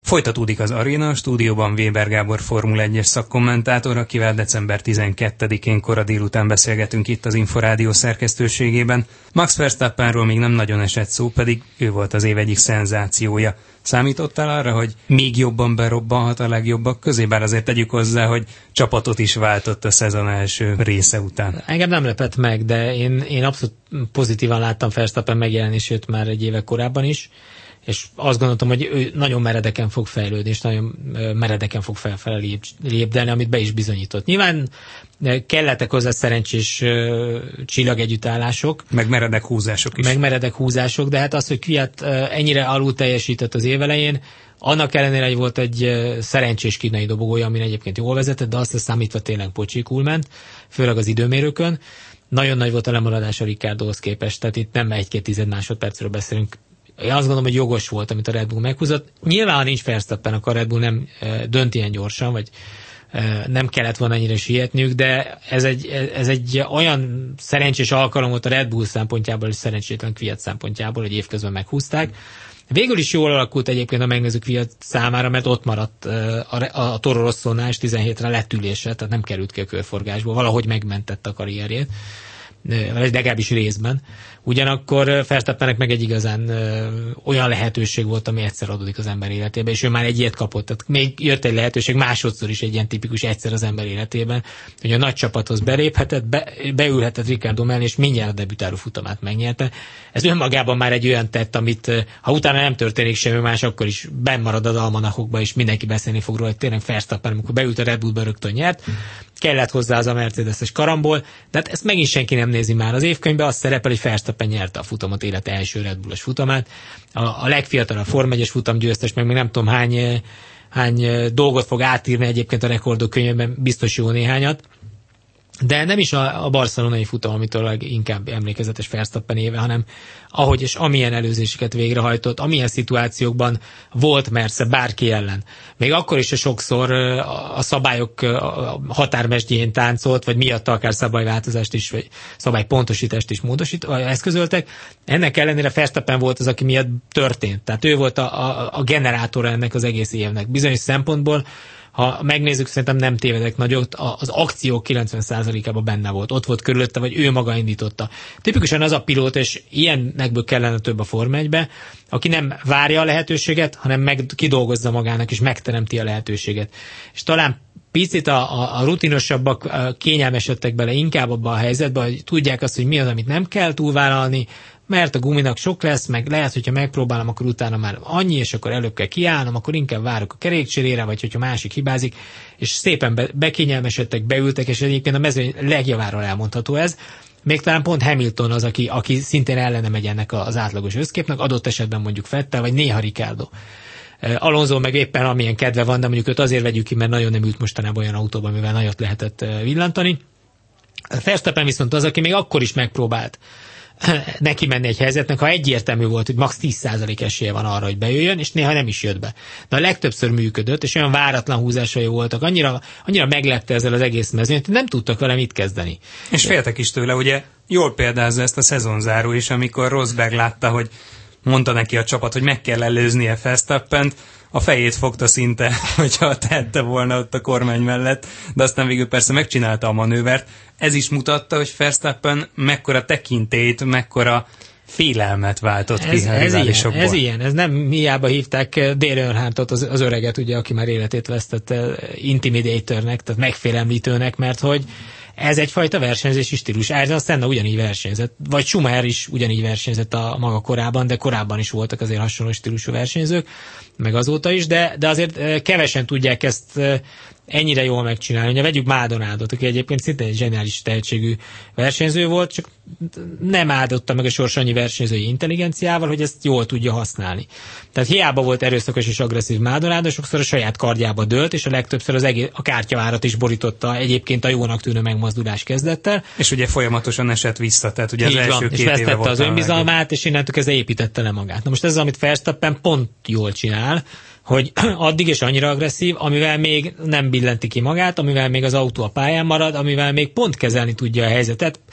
Folytatódik az Aréna, a stúdióban Weber Gábor Formula 1-es szakkommentátor, akivel december 12-én kora délután beszélgetünk itt az Inforádió szerkesztőségében. Max Verstappenről még nem nagyon esett szó, pedig ő volt az év egyik szenzációja. Számítottál arra, hogy még jobban berobbanhat a legjobbak közé, bár azért tegyük hozzá, hogy csapatot is váltott a szezon első része után? Engem nem lepett meg, de én abszolút pozitívan láttam Verstappen megjelenését már egy éve korábban is, és azt gondoltam, hogy ő nagyon meredeken fog fejlődni, és nagyon meredeken fog felfelé lépdelni, amit be is bizonyított. Nyilván kellettek hozzá szerencsés csillagegyüttállások. Meg meredek húzások is. Meg meredek húzások, de hát az, hogy Kvyat ennyire alul teljesített az évelején, annak ellenére, hogy volt egy szerencsés kínai dobogója, amin egyébként jól vezetett, de azt számítva tényleg pocsikul ment, főleg az időmérőkön. Nagyon nagy volt a lemaradás a Ricciardohoz képest, tehát itt nem 1-2 másodpercről beszélünk. Én azt gondolom, hogy jogos volt, amit a Red Bull meghúzott. Nyilván, ha nincs Verstappen, akkor a Red Bull nem dönt ilyen gyorsan, vagy nem kellett volna ennyire sietniük, de ez egy olyan szerencsés alkalom volt a Red Bull szempontjából, és szerencsétlen Kvyat szempontjából, hogy évközben meghúzták. Végül is jól alakult egyébként a megnéző Kvyat számára, mert ott maradt a Toro Rossónál, és 17-re lett ülése, tehát nem került ki a körforgásból, valahogy megmentette a karrierjét, legalábbis részben. Ugyanakkor Verstappennek meg egy igazán olyan lehetőség volt, ami egyszer adódik az ember életében, és ő már egy ilyet kapott. Tehát még jött egy lehetőség másodszor is egy ilyen tipikus egyszer az ember életében, hogy a nagy csapathoz beléphetett, beülhetett Ricciardo mellé, és mindjárt a debütáló futamát megnyerte. Ez önmagában már egy olyan tett, amit ha utána nem történik semmi más, akkor is benn marad az almanachokba, és mindenki beszélni fog róla, hogy tényleg Verstappen, amikor beült a Red Bullba, rögtön nyert. Kellett hozzá az a Mercedes-es karambol, de hát ezt megint senki nem nézi már. Az évkönyvben azt szerepel, hogy Verstappen nyerte a futamot, élete első Red Bullos futamát. A legfiatalabb Forma 1-es futamgyőztes, meg még nem tudom hány dolgot fog átírni egyébként a rekordok könyvben, biztos jó néhányat. De nem is a barcelonai futam, amitől inkább emlékezetes Verstappen éve, hanem ahogy és amilyen előzéseket végrehajtott, amilyen szituációkban volt mersze bárki ellen. Még akkor is sokszor a szabályok határmesdjén táncolt, vagy miatt akár szabályváltozást is, vagy szabálypontosítást is eszközöltek. Ennek ellenére Verstappen volt az, aki miatt történt. Tehát ő volt a generátora ennek az egész évnek. Bizonyos szempontból, ha megnézzük, szerintem nem tévedek nagyot, az akciók 90%-ában benne volt. Ott volt körülötte, vagy ő maga indította. Tipikusan az a pilóta, és ilyenekből kellene több a Forma 1-be, aki nem várja a lehetőséget, hanem kidolgozza magának, és megteremti a lehetőséget. És talán picit a rutinosabbak kényelmesedtek bele inkább abba a helyzetbe, hogy tudják azt, hogy mi az, amit nem kell túlvállalni, mert a guminak sok lesz, meg lehet, hogyha megpróbálom, akkor utána már annyi, és akkor előbb kell kiállnom, akkor inkább várok a kerékcserére, vagy hogyha másik hibázik, és szépen bekényelmesedtek, beültek, és egyébként a mezőny legjaváról elmondható ez. Még talán pont Hamilton az, aki szintén ellene megy ennek az átlagos összképnek, adott esetben mondjuk Vettel, vagy néha Ricciardo. Alonso meg éppen amilyen kedve van, de mondjuk őt azért vegyük ki, mert nagyon nem ült mostanában olyan autóban, mivel nagyot lehetett villantani. Verstappen viszont az, aki még akkor is megpróbált neki menni egy helyzetnek, ha egyértelmű volt, hogy max. 10% esélye van arra, hogy bejöjjön, és néha nem is jött be. De a legtöbbször működött, és olyan váratlan húzásai voltak, annyira meglepte ezzel az egész mezőnyt, hogy nem tudtak vele mit kezdeni. És féltek is tőle, ugye jól példázza ezt a szezonzáró is, amikor Rosberg látta, hogy mondta neki a csapat, hogy meg kell előznie Verstappent, a fejét fogta szinte, hogyha tehette volna ott a kormány mellett, de aztán végül persze megcsinálta a manővert. Ez is mutatta, hogy Verstappen mekkora tekintélyt, mekkora félelmet váltott ki a riválisokból. Ez ilyen, ez nem hiába hívták Dale Earnhardtot, az öreget, ugye, aki már életét vesztette, intimidatornek, tehát megfélemlítőnek, mert hogy ez egyfajta versenyzési stílus. Ayrton Senna ugyanígy versenyzett, vagy Schumacher is ugyanígy versenyzett a maga korában, de korábban is voltak azért hasonló stílusú versenyzők, meg azóta is, de azért kevesen tudják ezt ennyire jól megcsinálni. Ugye vegyük Maldonadot, aki egyébként szintén egy zseniális tehetségű versenyző volt, csak nem áldotta meg a sors annyi versenyzői intelligenciával, hogy ezt jól tudja használni. Tehát hiába volt erőszakos és agresszív Maldonado, sokszor a saját kardjába dőlt, és a legtöbbször a kártyavárat is borította egyébként a jónak tűnő megmozdulás kezdettel. És ugye folyamatosan esett vissza, tehát ugye az első 2 éve volt. És vesztette az önbizalmát, és innentől kezdve építette le magát. Na most ez az, amit Verstappen pont jól csinál, hogy addig is annyira agresszív, amivel még nem billenti ki magát, amivel még az autó a pályán marad, amivel még pont kezelni tudja a helyzetet.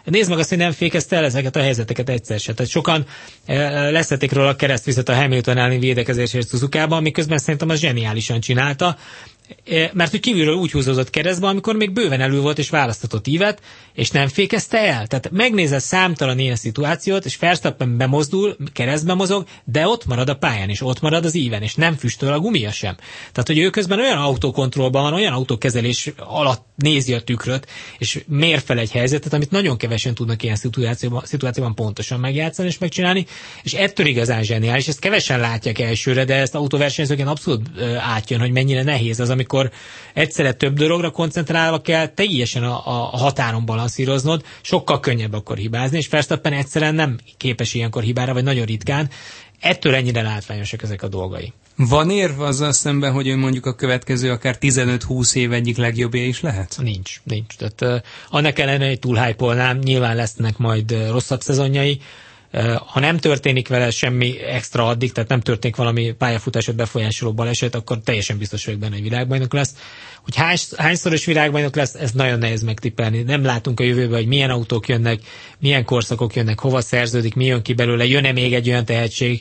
Nézd meg azt, hogy nem fékezte el ezeket a helyzeteket egyszer se. Tehát sokan leszették róla a keresztvizet a Hamilton elleni védekezésért Suzukában, miközben szerintem az zseniálisan csinálta, mert hogy kívülről úgy húzódott keresztbe, amikor még bőven elő volt és választatott ívet, és nem fékezte el. Tehát megnézed számtalan ilyen szituációt, és Verstappen bemozdul, keresztbe mozog, de ott marad a pályán, és ott marad az íven, és nem füstöl a gumia sem. Tehát, hogy ő közben olyan autókontrollban van, olyan autókezelés alatt nézi a tükröt, és mér fel egy helyzetet, amit nagyon kevesen tudnak ilyen szituációban pontosan megjátszani és megcsinálni, és ettől igazán zseniális. Ezt kevesen látják elsőre, de ezt autóversenyzőként abszolút átjön, hogy mennyire nehéz az, amikor egyszerre több dologra koncentrálva kell teljesen a határon balanszíroznod, sokkal könnyebb akkor hibázni, és Verstappen egyszerűen nem képes ilyenkor hibára, vagy nagyon ritkán. Ettől ennyire látványosak ezek a dolgai. Van érv azzal szemben, hogy ő mondjuk a következő akár 15-20 év egyik legjobbja is lehet? Nincs. Tehát annak ellenére, hogy túl hype-olnám, nyilván lesznek majd rosszabb szezonjai. Ha nem történik vele semmi extra addig, tehát nem történik valami pályafutásot befolyásoló baleset, akkor teljesen biztos vagyok benne, hogy világbajnok lesz. Hogy hányszoros világbajnok lesz, ez nagyon nehéz megtippelni. Nem látunk a jövőben, hogy milyen autók jönnek, milyen korszakok jönnek, hova szerződik, mi jön ki belőle, jön-e még egy olyan tehetség.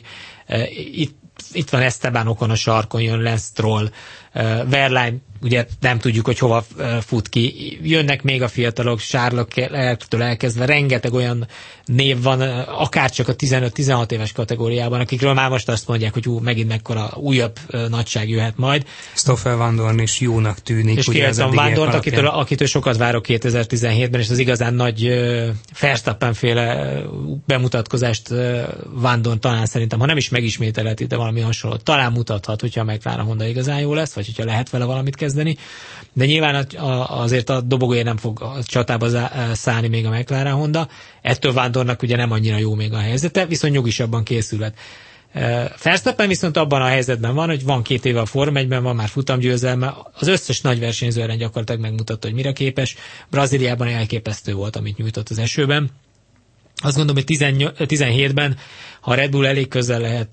Itt van Esteban Ocon a sarkon, jön Lance Stroll, Wehrlein, ugye nem tudjuk, hogy hova fut ki. Jönnek még a fiatalok, Charles-től elkezdve, rengeteg olyan név van, akárcsak a 15-16 éves kategóriában, akikről már most azt mondják, hogy megint mekkora újabb nagyság jöhet majd. Stoffel Vandoorne is jónak tűnik. És kértem Vandoorne, akitől sokat várok 2017-ben, és az igazán nagy Verstappen-féle bemutatkozást Vandoorne talán szerintem, ha nem is megismételheti, de valami hasonló, talán mutathat, hogyha a McLaren Honda igazán jó lesz, vagy hogyha lehet vele valamit kezdeni, de nyilván azért a dobogóért nem fog a csatába szállni még a McLaren Honda, ettől Vandoorne-nak ugye nem annyira jó még a helyzete, viszont nyugisabban készülhet. Verstappen viszont abban a helyzetben van, hogy van 2 éve a Forma 1-ben, van már futamgyőzelme, az összes nagy versenyző ellen gyakorlatilag megmutatta, hogy mire képes. Brazíliában elképesztő volt, amit nyújtott az esőben. Azt gondolom, hogy 17-ben, ha a Red Bull elég közel lehet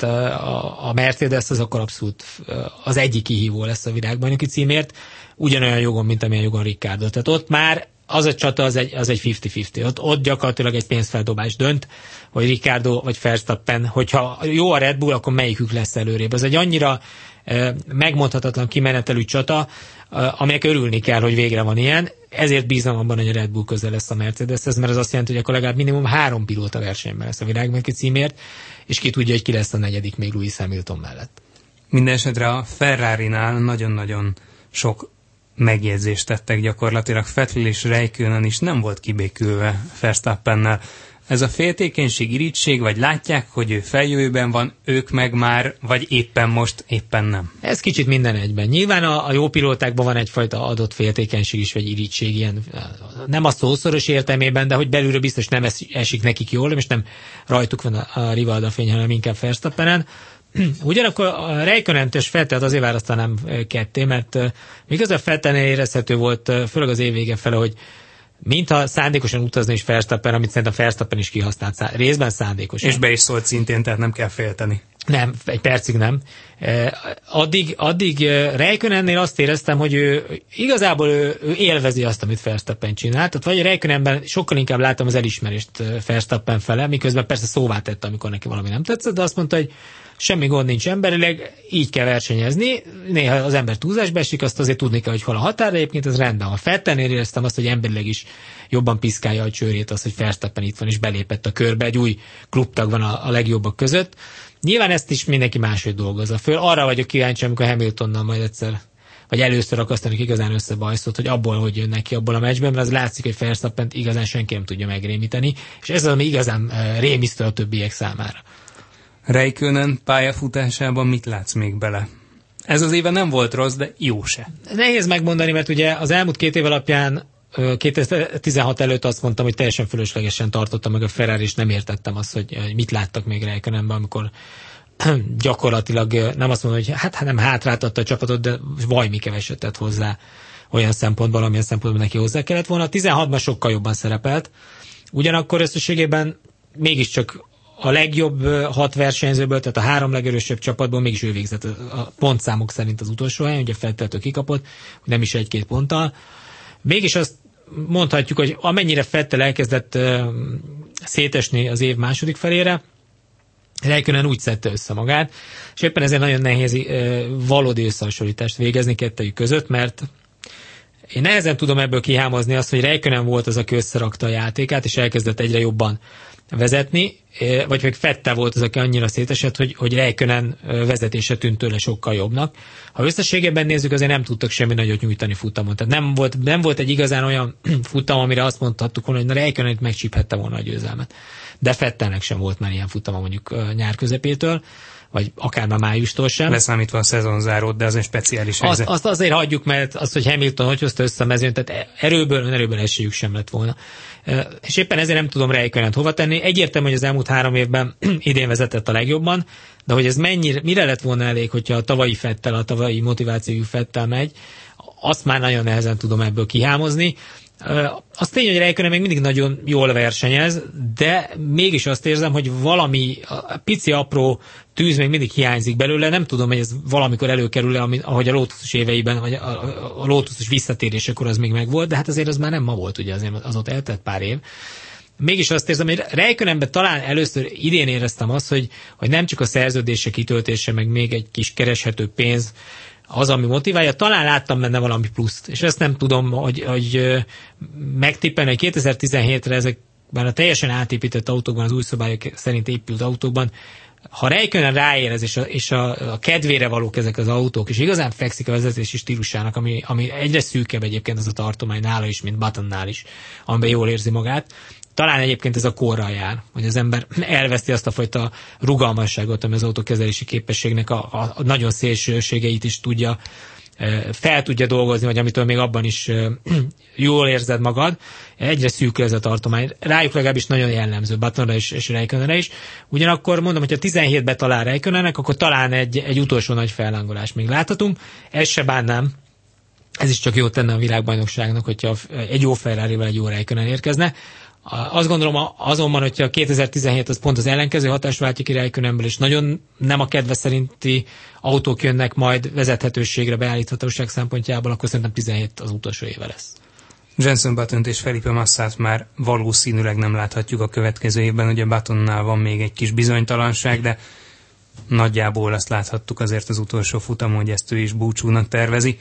a Mercedes, az akkor abszolút az egyik kihívó lesz a világbajnoki címért, ugyanolyan jogon, mint amilyen jogon Ricciardo. Tehát ott már az a csata az egy 50-50. Ott gyakorlatilag egy pénzfeldobás dönt, hogy Ricciardo vagy Verstappen, hogyha jó a Red Bull, akkor melyikük lesz előrébb. Ez egy annyira megmondhatatlan kimenetelű csata, aminek örülni kell, hogy végre van ilyen. Ezért bízom abban, hogy a Red Bull közel lesz a Mercedeshez, mert az azt jelenti, hogy akkor legalább minimum 3 pilóta versenyben lesz a világbajnoki címért, és ki tudja, hogy ki lesz a 4. még Lewis Hamilton mellett. Mindenesetre a Ferrarinál nagyon-nagyon sok megjegyzést tettek gyakorlatilag. Vettel és Räikkönen is nem volt kibékülve Verstappennel. Ez a féltékenység, irigység, vagy látják, hogy ő feljövőben van, ők meg már, vagy éppen most, éppen nem? Ez kicsit minden egyben. Nyilván a jó pilótákban van egyfajta adott féltékenység is, vagy irigység, ilyen, nem a szószoros értelmében, de hogy belülről biztos nem esik nekik jól, és nem rajtuk van a Rivalda fény, hanem inkább Verstappenen. Ugyanakkor a Räikkönent és Vettelt azért választanám ketté, mert miközben Vettelnél érezhető volt, főleg az év vége fele, hogy mintha szándékosan utazna is Verstappen, amit szerintem Verstappen is kihasznált, részben szándékosan. És be is szólt szintén, tehát nem kell félteni. Nem, egy percig nem. Addig Räikkönennél azt éreztem, hogy ő igazából ő élvezi azt, amit Verstappen csinál. Tehát vagy Räikkönenben sokkal inkább láttam az elismerést Verstappen fele, miközben persze szóvá tette, amikor neki valami nem tetszett, de azt mondta, hogy semmi gond nincs emberileg, így kell versenyezni. Néha az ember túlzásba esik, azt azért tudni kell, hogy hol a határ, de egyébként ez rendben van. Vettelnél éreztem azt, hogy emberileg is jobban piszkálja a csőrét az, hogy Verstappen itt van és belépett a körbe, egy új klubtag van a legjobbak között. Nyilván ezt is mindenki máshogy dolgozza föl. Arra vagyok kíváncsi, amikor Hamiltonnal majd egyszer, vagy először akasztanak igazán összebajszot, hogy abból, hogy jön neki abból a meccsben, mert az látszik, hogy Verstappent igazán senki nem tudja megrémíteni, és ez az, ami igazán rémisztő a többiek számára. Räikkönen pályafutásában mit látsz még bele? Ez az éve nem volt rossz, de jó se. Nehéz megmondani, mert ugye az elmúlt 2 év alapján 2016 előtt azt mondtam, hogy teljesen fölöslegesen tartottam meg a Ferrari, és nem értettem azt, hogy mit láttak még Räikkönenben, amikor gyakorlatilag nem azt mondom, hogy nem hátráltatta a csapatot, de vajmi keveset tett hozzá olyan szempontból, amilyen szempontból neki hozzá kellett volna. 16-ban sokkal jobban szerepelt. Ugyanakkor összességében mégiscsak a legjobb 6 versenyzőből, tehát a 3 legerősebb csapatból mégis ő végzett a pontszámok szerint az utolsó helyen, ugye Vetteltől kikapott, nem is 1-2 ponttal. Mégis azt mondhatjuk, hogy amennyire Vettel elkezdett szétesni az év második felére, Räikkönen úgy szedte össze magát, és éppen ezért nagyon nehéz valódi összehasonlítást végezni kettőjük között, mert én nehezen tudom ebből kihámozni azt, hogy Räikkönen volt az, aki összerakta a játékát, és elkezdett egyre jobban vezetni, vagy meg Vettel volt az, aki annyira szétesett, hogy Räikkönen vezetése tűnt tőle sokkal jobbnak. Ha összességében nézzük, azért nem tudtak semmi nagyot nyújtani futamon. Tehát nem volt egy igazán olyan futam, amire azt mondhattuk volna, hogy na Räikkönen itt megcsíphette volna a győzelmet. De Vettelnek sem volt már ilyen futama mondjuk nyár közepétől, vagy akár már májustól sem. Leszámítva a szezonzárót, de az egy speciális helyzet. Azt azért hagyjuk, mert az, hogy Hamilton hogy hozta össze a mezőn, tehát erőből esélyük sem lett volna. És éppen ezért nem tudom Räikkönent hova tenni. Egyértelmű, hogy az elmúlt 3 évben idén vezetett a legjobban, de hogy ez mire lett volna elég, hogyha a tavalyi Vettel, a tavalyi motivációjú Vettel megy, azt már nagyon nehezen tudom ebből kihámozni. Az tény, hogy Räikkönen még mindig nagyon jól versenyez, de mégis azt érzem, hogy valami pici apró tűz még mindig hiányzik belőle. Nem tudom, hogy ez valamikor előkerül-e, ahogy a Lotus éveiben, vagy a Lotus visszatérésekor az még megvolt, de hát azért az már nem ma volt, ugye azért az ott eltelt pár év. Mégis azt érzem, hogy Räikkönenben talán először idén éreztem azt, hogy nem csak a szerződése kitöltése, meg még egy kis kereshető pénz, az, ami motiválja, talán láttam benne valami pluszt, és ezt nem tudom, hogy megtippelni, hogy 2017-re ezekben a teljesen átépített autókban, az új szabályok szerint épült autókban, ha Räikkönen ráérez, és a kedvére valók ezek az autók, és igazán fekszik a vezetési stílusának, ami egyre szűkebb egyébként az a tartomány nála is, mint Buttonnál is, amiben jól érzi magát, talán egyébként ez a korral jár, hogy az ember elveszti azt a fajta rugalmasságot, ami az autókezelési képességnek a nagyon szélsőségeit is tudja, fel tudja dolgozni, vagy amitől még abban is jól érzed magad. Egyre szűkül ez a tartomány. Rájuk legalábbis nagyon jellemző, Buttonra és Räikkönenre is. Ugyanakkor mondom, hogyha 17-be talál Räikkönennek, akkor talán egy utolsó nagy fellángolás még láthatunk. Ez se bánnám. Ez is csak jót tenne a világbajnokságnak, hogyha egy jó Ferrarival egy jó Räikkönen érkezne. Azt gondolom azonban, hogyha 2017 az pont az ellenkező hatást váltja ki Räikkönenből, és nagyon nem a kedve szerinti autók jönnek majd vezethetőségre, beállíthatóság szempontjából, akkor szerintem 17 az utolsó éve lesz. Jenson Buttont és Felipe Massát már valószínűleg nem láthatjuk a következő évben, ugye Buttonnál van még egy kis bizonytalanság, de nagyjából azt láthattuk azért az utolsó futamon, hogy ezt ő is búcsúnak tervezi.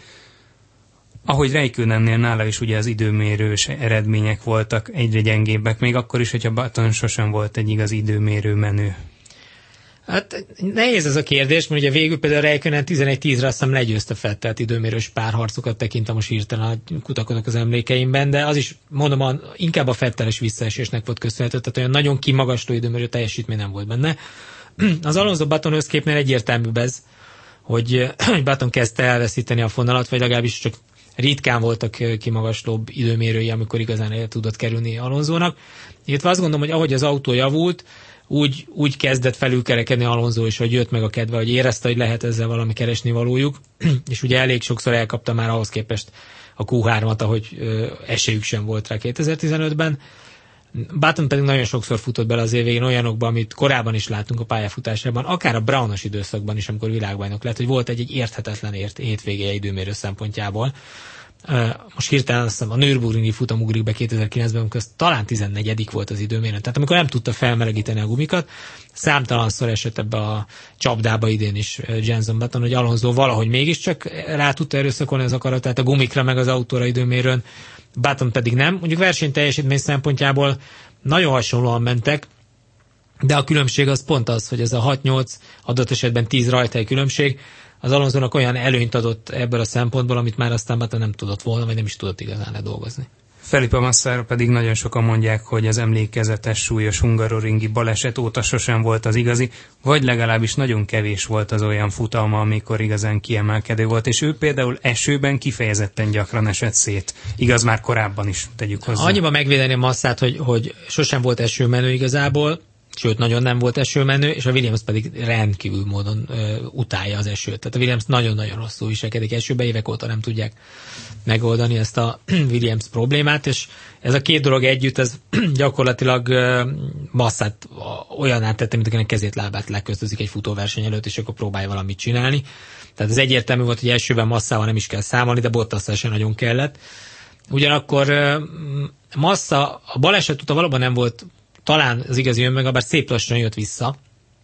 Ahogy Räikkönennél nála is ugye az időmérős eredmények voltak egyre gyengébbek, még akkor is, hogyha Button sosem volt egy igaz időmérő menő. Hát nehéz ez a kérdés, mert ugye végül például Räikkönen 11-10-re azt hiszem legyőzte Vettelt időmérős párharcokat tekintem most hirtelen kutakodok az emlékeimben, de az is mondom, inkább a Vetteles visszaesésnek volt köszönhető, tehát olyan nagyon kimagasló időmérő teljesítmény nem volt benne. Az Alonso-Button összképnél egyértelműbb ez, hogy Button kezdte elveszíteni a fonalat, vagy legalábbis csak ritkán voltak kimagaslóbb időmérői, amikor igazán el tudott kerülni Alonsónak. Illetve azt gondolom, hogy ahogy az autó javult, úgy kezdett felülkerekedni Alonso is, hogy jött meg a kedve, hogy érezte, hogy lehet ezzel valami keresni valójuk, és ugye elég sokszor elkapta már ahhoz képest a Q3-at, ahogy esélyük sem volt rá 2015-ben. Button pedig nagyon sokszor futott bele az év végén olyanokba, amit korábban is láttunk a pályafutásában, akár a Brownos időszakban is, amikor világbajnok lett, hogy volt egy érthetetlen hétvégéje időmérő szempontjából. Most hirtelen azt hiszem a Nürburgringi futam ugrik be 2009-ben, amikor talán 14. volt az időmérő. Tehát amikor nem tudta felmelegíteni a gumikat, számtalanszor esett ebbe a csapdába idén is Jenson Button, hogy Alonso valahogy mégiscsak rá tudta erőszakolni az akaratát a gumikra meg az autóra időmérőn, Button pedig nem. Mondjuk versenyteljesítmény szempontjából nagyon hasonlóan mentek, de a különbség az pont az, hogy ez a 6-8, adott esetben 10 rajthely különbség, az Alonsónak olyan előnyt adott ebből a szempontból, amit már aztán Button nem tudott volna, vagy nem is tudott igazán ledolgozni. Felipe Massára pedig nagyon sokan mondják, hogy az emlékezetes súlyos hungaroringi baleset óta sosem volt az igazi, vagy legalábbis nagyon kevés volt az olyan futalma, amikor igazán kiemelkedő volt, és ő például esőben kifejezetten gyakran esett szét. Igaz, már korábban is, tegyük hozzá. Annyiban megvédeni Massát, hogy sosem volt esőmenő igazából, sőt, nagyon nem volt esőmenő, és a Williams pedig rendkívül módon utálja az esőt. Tehát a Williams nagyon-nagyon rosszul viselkedik esőbe, évek óta nem tudják megoldani ezt a Williams problémát, és ez a két dolog együtt, ez gyakorlatilag Massát olyan áttette, mint akinek kezét, lábát leköztözik egy futóverseny előtt, és akkor próbálja valamit csinálni. Tehát ez egyértelmű volt, hogy elsőben Massával nem is kell számolni, de Bottasszal sem nagyon kellett. Ugyanakkor Massa a baleset után valóban nem volt talán az igazi önmeg, bár szép lassan jött vissza,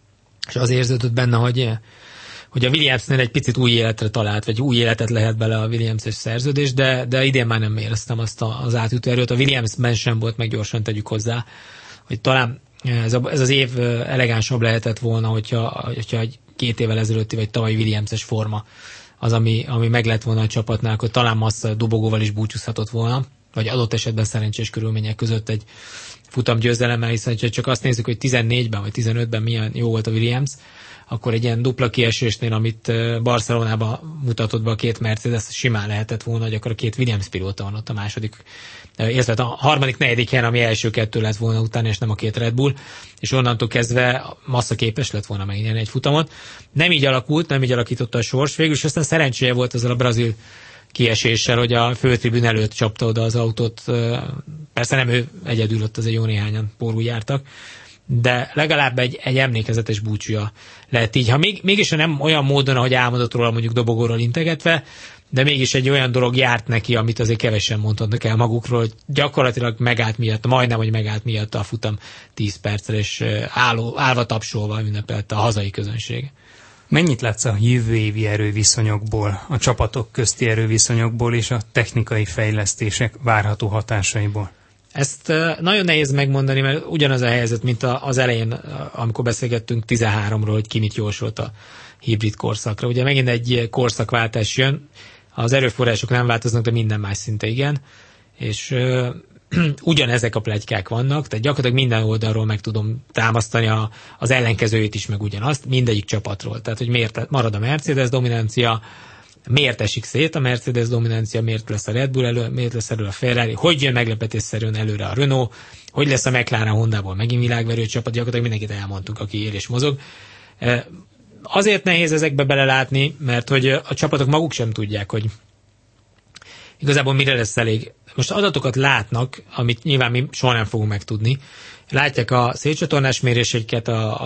és az érződött benne, hogy a Williamsnél egy picit új életre talált, vagy új életet lehet bele a Williams-es szerződés, de idén már nem éreztem azt az átütő erőt. A Williamsben sem volt, meg gyorsan tegyük hozzá, hogy talán ez az év elegánsabb lehetett volna, hogyha egy 2 évvel ezelőtti, vagy tavaly Williams-es forma az, ami meg lett volna a csapatnál, akkor talán Massa dobogóval is búcsúzhatott volna, vagy adott esetben szerencsés körülmények között egy futam győzelemmel, hiszen csak azt nézzük, hogy 14-ben vagy 15-ben milyen jó volt a Williams, akkor egy ilyen dupla kiesésnél, amit Barcelonában mutatott be a 2 Mercedes, simán lehetett volna, hogy akkor a 2 Williams pilóta van ott a második, illetve a harmadik, negyedik helyen, ami első 2 lett volna utána, és nem a 2 Red Bull, és onnantól kezdve Massa képes lett volna megnyerni egy futamot. Nem így alakult, nem így alakította a sors, végül is aztán szerencséje volt ezzel a brazil kieséssel, hogy a főtribün előtt csapta oda az autót. Persze nem ő egyedül, ott azért jó néhányan pórul jártak, de legalább egy emlékezetes búcsúja lett így. Ha mégis nem olyan módon, ahogy álmodott róla, mondjuk dobogóról integetve, de mégis egy olyan dolog járt neki, amit azért kevesen mondhatnak el magukról, hogy gyakorlatilag megállt miatt, majdnem, hogy megállt miatt a futam 10 perccel, és állva tapsolva ünnepelte a hazai közönség. Mennyit látsz a jövő évi erőviszonyokból, a csapatok közti erőviszonyokból és a technikai fejlesztések várható hatásaiból? Ezt nagyon nehéz megmondani, mert ugyanaz a helyzet, mint az elején, amikor beszélgettünk 13-ról, hogy ki mit jósolt a hibrid korszakra. Ugye megint egy korszakváltás jön, az erőforrások nem változnak, de minden más szinte igen, és ugyanezek a pletykák vannak, tehát gyakorlatilag minden oldalról meg tudom támasztani az ellenkezőjét is, meg ugyanazt, mindegyik csapatról. Tehát, hogy miért marad a Mercedes dominancia, miért esik szét a Mercedes dominancia, miért lesz a Red Bull elő, miért lesz elő a Ferrari, hogy jön meglepetésszerűen előre a Renault, hogy lesz a McLaren Hondából megint világverő csapat, gyakorlatilag mindenkit elmondtuk, aki él és mozog. Azért nehéz ezekbe belelátni, mert hogy a csapatok maguk sem tudják, hogy igazából mire lesz elég. Most adatokat látnak, amit nyilván mi soha nem fogunk megtudni. Látják a szélcsatornás méréseiket,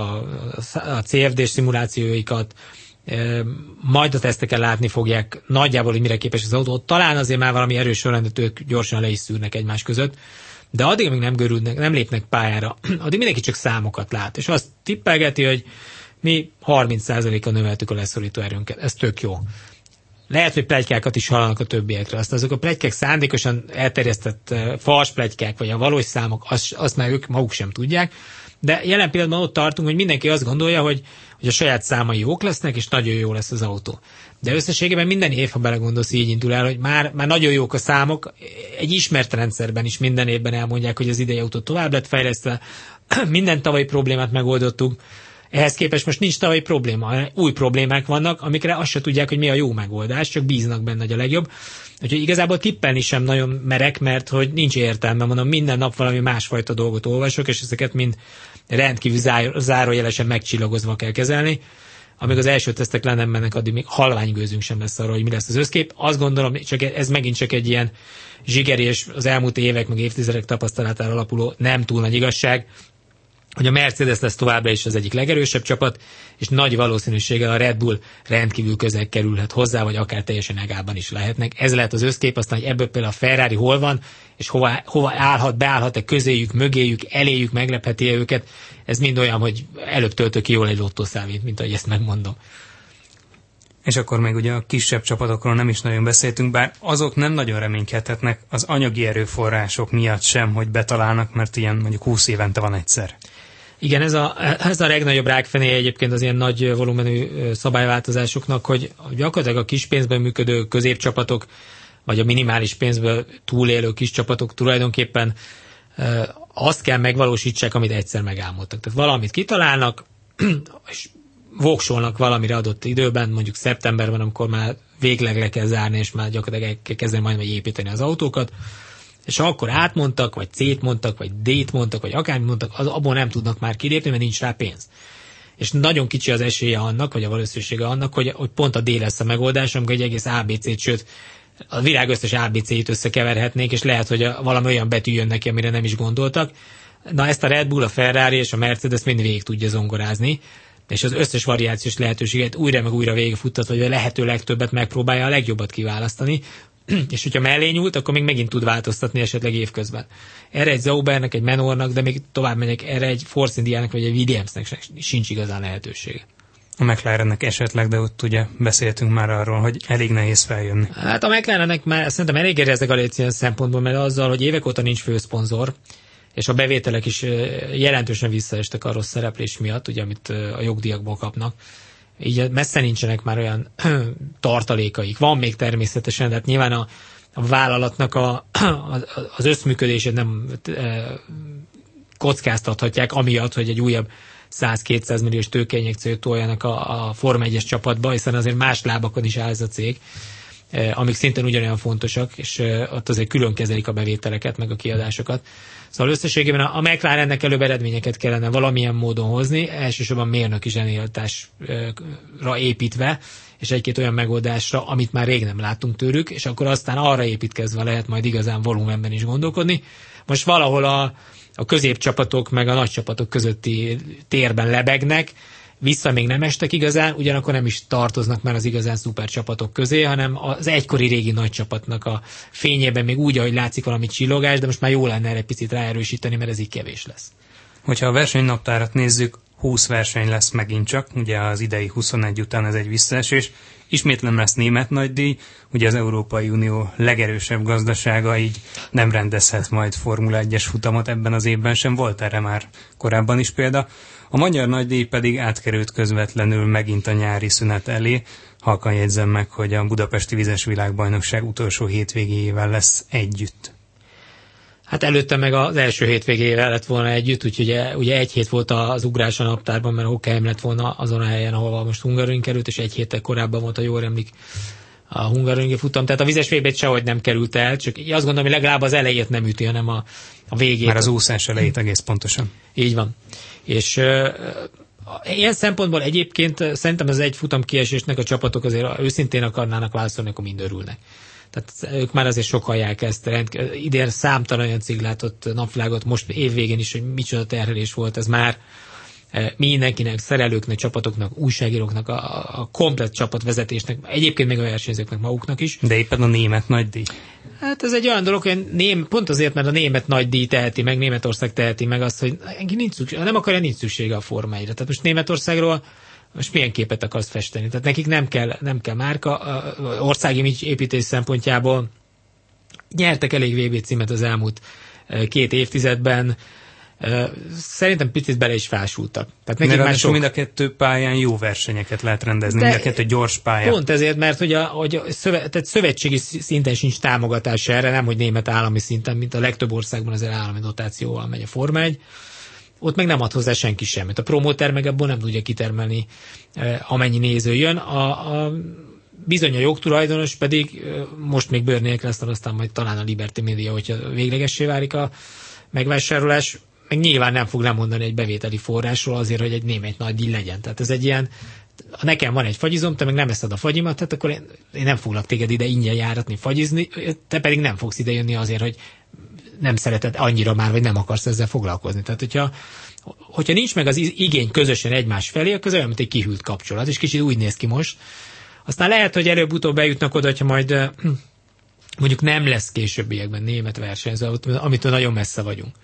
a CFD-s szimulációikat, majd a teszteken látni fogják nagyjából, hogy mire képes az autó. Talán azért már valami erős sorrendet ők gyorsan le is szűrnek egymás között, de addig még nem görülnek, nem lépnek pályára, addig mindenki csak számokat lát, és azt tippelgeti, hogy mi 30%-kal növeltük a leszorító erőnket. Ez tök jó. Lehet, hogy pletykákat is hallanak a többiekre. Azt azok a pletykák szándékosan elterjesztett fals pletykák, vagy a valós számok, azt már ők maguk sem tudják. De jelen pillanatban ott tartunk, hogy mindenki azt gondolja, hogy a saját számai jók lesznek, és nagyon jó lesz az autó. De összességében minden év, ha belegondolsz, így indul el, hogy már nagyon jók a számok. Egy ismert rendszerben is minden évben elmondják, hogy az idei autó tovább lett fejlesztve, minden tavalyi problémát megoldottuk. Ehhez képest most nincs tavalyi probléma, új problémák vannak, amikre azt se tudják, hogy mi a jó megoldás, csak bíznak benne, hogy a legjobb. Úgyhogy igazából tippelni sem nagyon merek, mert hogy nincs értelme, mondom, minden nap valami másfajta dolgot olvasok, és ezeket mind rendkívül zárójelesen megcsillagozva kell kezelni. Amíg az első tesztek le nem mennek, addig még halványgőzünk sem lesz arra, hogy mi lesz az összkép. Azt gondolom, csak ez megint csak egy ilyen zsigeri és az elmúlt évek, meg évtizedek tapasztalatára alapuló nem túl nagy igazság, hogy a Mercedes lesz továbbra is az egyik legerősebb csapat, és nagy valószínűséggel a Red Bull rendkívül közel kerülhet hozzá, vagy akár teljesen egálban is lehetnek. Ez lehet az összkép, aztán, hogy ebből például a Ferrari hol van, és hova állhat, beállhat-e közéjük, mögéjük, eléjük, meglepheti-e őket. Ez mind olyan, hogy előbb töltök ki jól egy lottószámít, mint ahogy ezt megmondom. És akkor még ugye a kisebb csapatokról nem is nagyon beszéltünk, bár azok nem nagyon reménykedhetnek az anyagi erőforrások miatt sem, hogy betalálnak, mert ilyen mondjuk 20 évente van egyszer. Igen, ez a legnagyobb rákfené egyébként az ilyen nagy volumenű szabályváltozásoknak, hogy gyakorlatilag a kis pénzben működő középcsapatok, vagy a minimális pénzből túlélő kis csapatok tulajdonképpen azt kell megvalósítsák, amit egyszer megálmodtak. Tehát valamit kitalálnak, és voksolnak valamire adott időben, mondjuk szeptemberben, amikor már végleg le kell zárni, és már gyakorlatilag el kell kezdeni majd építeni az autókat, és ha akkor átmondtak, vagy C-t mondtak, vagy D-t mondtak, vagy akármit mondtak, abból nem tudnak már kilépni, mert nincs rá pénz. És nagyon kicsi az esélye annak, vagy a valószínűsége annak, hogy pont a D lesz a megoldás, amikor egy egész ABC-t, sőt, a világ összes ABC-t összekeverhetnék, és lehet, hogy valami olyan betű jön neki, amire nem is gondoltak. Na ezt a Red Bull, a Ferrari és a Mercedes mind végig tudja zongorázni, és az összes variációs lehetőséget újra meg újra végigfuttat, vagy a lehető legtöbbet megpróbálja a legjobbat kiválasztani. és hogyha mellé nyúlt, akkor még megint tud változtatni esetleg évközben. Erre egy Zaubernek, egy Menornak, de még tovább megyek, erre egy Force Indiának vagy egy Williamsnek sincs igazán lehetősége. A McLarennek esetleg, de ott ugye beszéltünk már arról, hogy elég nehéz feljönni. Hát a McLarennek már szerintem elég érezzek a létszín szempontból, mert azzal, hogy évek óta nincs főszponzor, és a bevételek is jelentősen visszaestek a rossz szereplés miatt, ugye, amit a jogdíjakból kapnak. Így messze nincsenek már olyan tartalékaik. Van még természetesen, de hát nyilván a vállalatnak az összműködését nem kockáztathatják, amiatt, hogy egy újabb 100-200 milliós tőkeinjekciót toljanak a Forma 1-es csapatba, hiszen azért más lábakon is áll ez a cég, amik szintén ugyanolyan fontosak, és ott azért külön kezelik a bevételeket, meg a kiadásokat. Szóval összességében a McLarennek előbb eredményeket kellene valamilyen módon hozni, elsősorban mérnöki zsenialitásra építve, és egy-két olyan megoldásra, amit már rég nem láttunk tőlük, és akkor aztán arra építkezve lehet majd igazán volumenben is gondolkodni. Most valahol a középcsapatok meg a nagy csapatok közötti térben lebegnek, vissza még nem estek igazán, ugyanakkor nem is tartoznak már az igazán szuper csapatok közé, hanem az egykori régi nagy csapatnak a fényében még úgy, ahogy látszik valami csillogás, de most már jó lenne erre egy picit ráerősíteni, mert ez így kevés lesz. Hogyha a versenynaptárat nézzük, 20 verseny lesz megint csak, ugye az idei 21 után ez egy visszaesés. Ismét nem lesz német nagydíj, ugye az Európai Unió legerősebb gazdasága így nem rendezhet majd Formula 1-es futamot ebben az évben sem, volt erre már korábban is példa. A magyar nagydíj pedig átkerült közvetlenül megint a nyári szünet elé. Halkan jegyzem meg, hogy a Budapesti Vizes Világbajnokság utolsó hétvégéjével lesz együtt. Hát előtte meg az első hétvégével lett volna együtt, úgyhogy ugye egy hét volt az ugrás a naptárban, mert Hockenheim lett volna azon a helyen, ahol most Hungaroring került, és egy héttel korábban volt, a jól emlik, a Hungaroringi futam. Tehát a vizes VB-t sehogy nem került el, csak azt gondolom, hogy legalább az elejét nem üti, hanem a végét. Már az úszás elejét egész pontosan. Így van. És ilyen szempontból egyébként szerintem ez egy futam kiesésnek a csapatok azért őszintén akarnának válaszolni, akkor mind örülnek. Tehát ők már azért sokalják ezt. Idén számtalan olyan cég látott napvilágot, most évvégén is, hogy micsoda terhelés volt ez már. Mindenkinek, szerelőknek, csapatoknak, újságíróknak, a komplett csapatvezetésnek, egyébként még a versenyzőknek maguknak is. De éppen a német nagydíj. Hát ez egy olyan dolog, hogy pont azért, mert a német nagydíj teheti meg, Németország teheti meg azt, hogy nincs szükség, ha nem akarja, nincs szüksége a Forma 1-re. Tehát most Németországról most milyen képet akarsz festeni? Tehát nekik nem kell márka, országi építés szempontjából nyertek elég VB címet az elmúlt 2 évtizedben, szerintem picit bele is fásultak. Tehát nekik már mind a kettő pályán jó versenyeket lehet rendezni, mind a kettő gyors pálya. Pont ezért, mert tehát szövetségi szinten sincs támogatás erre, nem hogy német állami szinten, mint a legtöbb országban azért állami dotációval megy a Forma 1. Ott meg nem ad hozzá senki semmit. A promóter meg abból nem tudja kitermelni, amennyi néző jön. Bizony a jogtulajdonos pedig most még Bernie Eccleston, aztán majd talán a Liberty Media, hogyha véglegessé válik a megvásárolás, meg nyilván nem fog lemondani egy bevételi forrásról azért, hogy egy német nagydíj legyen. Tehát ez egy ilyen, ha nekem van egy fagyizom, te meg nem eszed a fagyimat, tehát akkor én nem foglak téged ide ingyen járatni, fagyizni, te pedig nem fogsz ide jönni azért, hogy nem szereted annyira már, vagy nem akarsz ezzel foglalkozni. Tehát, hogyha nincs meg az igény közösen egymás felé, akkor ez olyan, mint egy kihűlt kapcsolat, és kicsit úgy néz ki most. Aztán lehet, hogy előbb-utóbb bejutnak oda, hogyha majd mondjuk nem lesz későbbiekben német versenyző, amitől nagyon messze vagyunk.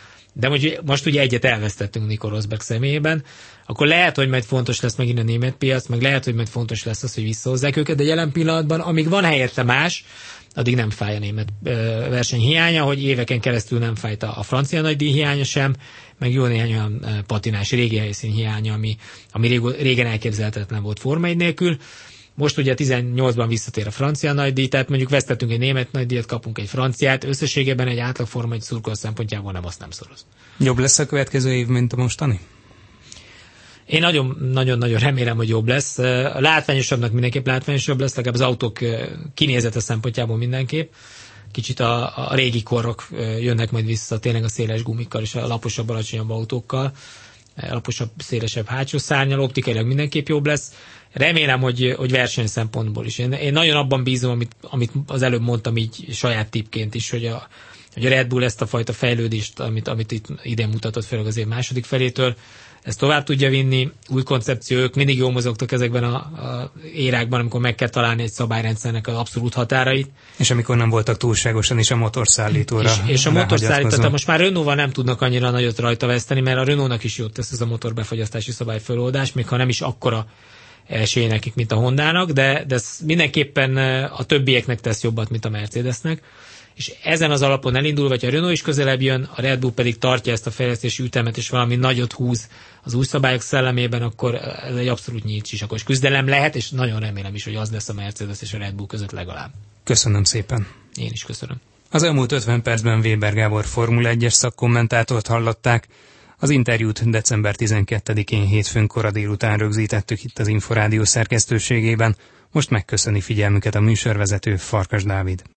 De most ugye egyet elvesztettünk Nico Rosberg személyében, akkor lehet, hogy majd fontos lesz megint a német piac, meg lehet, hogy majd fontos lesz az, hogy visszahozzák őket, de jelen pillanatban, amíg van helyette más, addig nem fáj a német verseny hiánya, hogy éveken keresztül nem fájt a francia nagydíj hiánya sem, meg jó néhány olyan patinás régi helyszín hiánya, ami régen elképzelhetetlen volt Forma 1 nélkül. Most ugye 18-ban visszatér a francia nagydíj, tehát mondjuk vesztettünk egy német nagydíjat, kapunk egy franciát, összességében egy átlag Forma 1 szurkoló szempontjából azt nem szoroz. Jobb lesz a következő év, mint a mostani? Én nagyon-nagyon remélem, hogy jobb lesz. A látványosabbnak mindenképp látványosabb lesz, legalább az autók kinézete szempontjából mindenképp. Kicsit a régi korok jönnek majd vissza, tényleg a széles gumikkal és a laposabb, alacsonyabb autókkal, laposabb, szélesebb hátsó szárnyal, optikailag mindenképp jobb lesz. Remélem, hogy verseny szempontból is. Én nagyon abban bízom, amit az előbb mondtam így saját tippként is, hogy a Red Bull ezt a fajta fejlődést, amit itt idén mutatott, főleg az év második felétől, ezt tovább tudja vinni. Új koncepció, ők mindig jól mozogtak ezekben a érákban, amikor meg kell találni egy szabályrendszernek az abszolút határait. És amikor nem voltak túlságosan is a motorszállítóra. És a motorszállító, tehát most már Renault-val nem tudnak annyira nagyot rajta veszteni, mert a Renault-nak is jót tesz ez a motorbefagyasztási szabály föloldás, még ha nem is akkora esély nekik, mint a Hondának, de mindenképpen a többieknek tesz jobbat, mint a Mercedesnek. És ezen az alapon elindulva, hogy a Renault is közelebb jön, a Red Bull pedig tartja ezt a fejlesztési ütemet, és valami nagyot húz az új szabályok szellemében, akkor ez egy abszolút nyílt sisakos küzdelem lehet, és nagyon remélem is, hogy az lesz a Mercedes és a Red Bull között legalább. Köszönöm szépen. Én is köszönöm. Az elmúlt 50 percben Weber Gábor Formula 1-es szakkommentátort hallották. Az interjút december 12-én hétfőn kora délután rögzítettük itt az Inforádió szerkesztőségében. Most megköszöni figyelmüket a műsorvezető, Farkas Dávid.